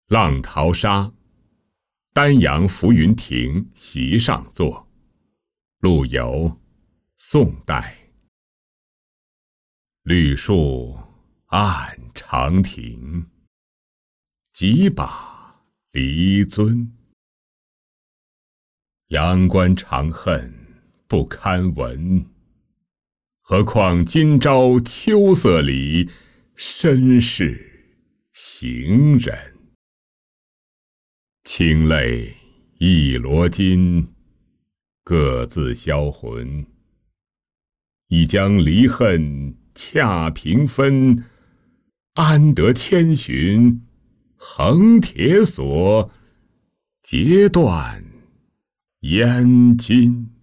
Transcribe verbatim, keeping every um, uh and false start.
浪淘沙，丹阳浮云亭席上坐。陆游，宋代。绿树暗长亭，几把离樽。阳关长恨不堪闻，何况今朝秋色里，身是行人。清泪一罗巾，各自销魂。已将离恨恰平分，安得千寻横铁索，截断燕襟。